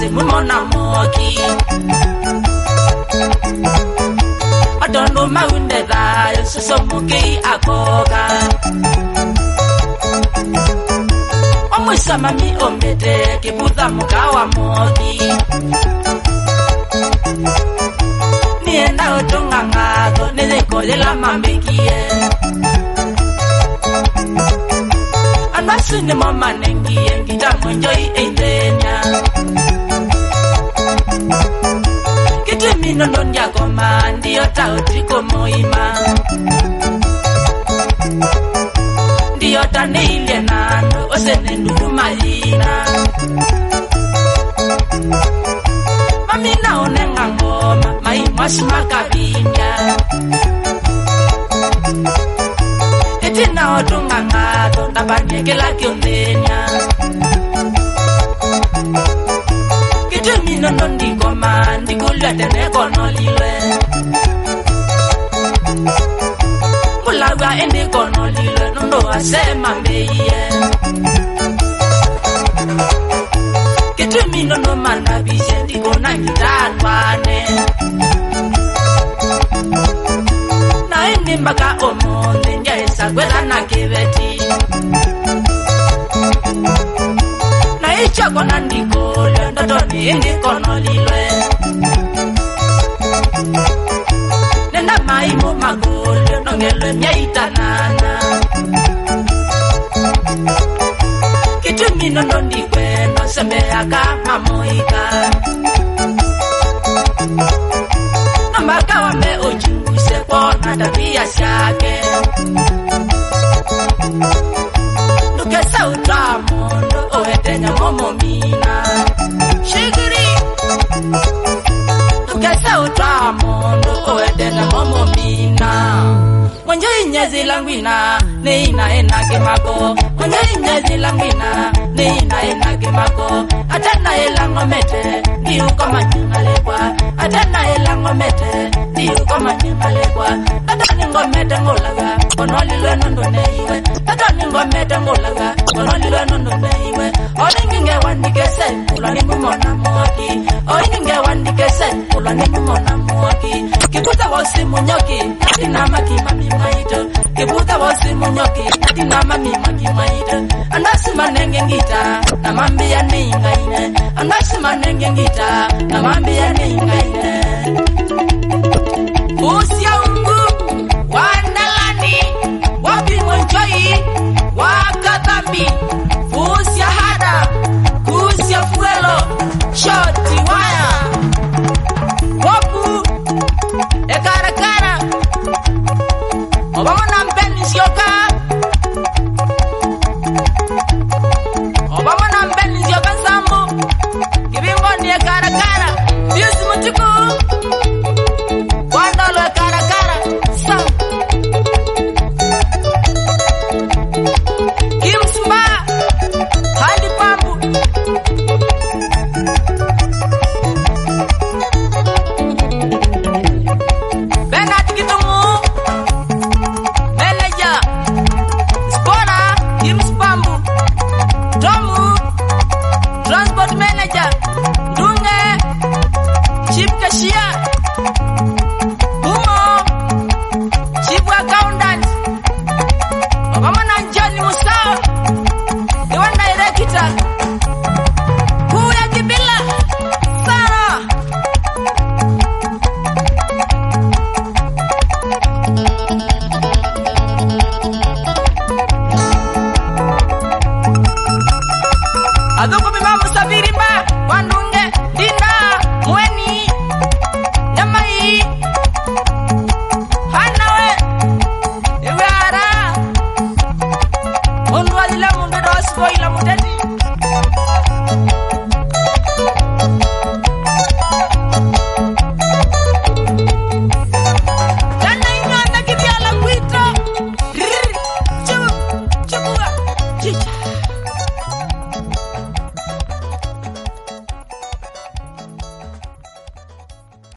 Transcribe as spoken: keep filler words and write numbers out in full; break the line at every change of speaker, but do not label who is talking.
wose mumona moki Adondo maunde da Suso muki akoga Omwisa mami omete Kibuta mukawa moki Nienda otonga ngato Nileko lela mambekie Anasuni mama nengie Ngita mwenjoi eindenya Kiti mino nonja koma Ndiyo tao triko moima Ndiyo tane ilie nando Osene nuru malina Mami naone ngangoma Mai mwasi makabinya Iti na otunga ngato Tabanye kila kiondenya Kiti mino nondi koma Ndikulwa tene kono liwe Kulagwa indi kono liwe Nondo asema mbeye Kiti mino no manabise Ndikona ngitatwane Na indi mbaka omonde Njaisa kwela na kiveti Na ichako na ndikole Ndotoni indi kono liwe Nenda maimu magole Nongelwe mnyaitanana Kitu mino nondi kweno Sembeaka mamoika Nambaka wame ojuse Kona tabia siake Nukesa utamondo Ohetenya momo mina Shigiri Nukesa utamondo Ohetenya momo mina Mwenjo inyezi langwina Neina enake mako Mwenjo inyezi langwina Neina enake mako Atana elango mete Ndiu kama nyingalekwa Atana elango mete Ndiu kama nyingalekwa Atani ngomete ngolaga Konolilwe nondo neiwe Atani ngomete ngolaga Konolilwe nondo neiwe Oninginge wandikese Ulani mumona mwaki Oninginge wandikese Ulani mumona mwaki Kibuta wasi munyoki Atina maki mami maito Kibuta wasi munyoki Atina mami maki maito Anasima nenge ngita Na mambi ya ningaine Anasima nenge ngita Na mambi ya ningaine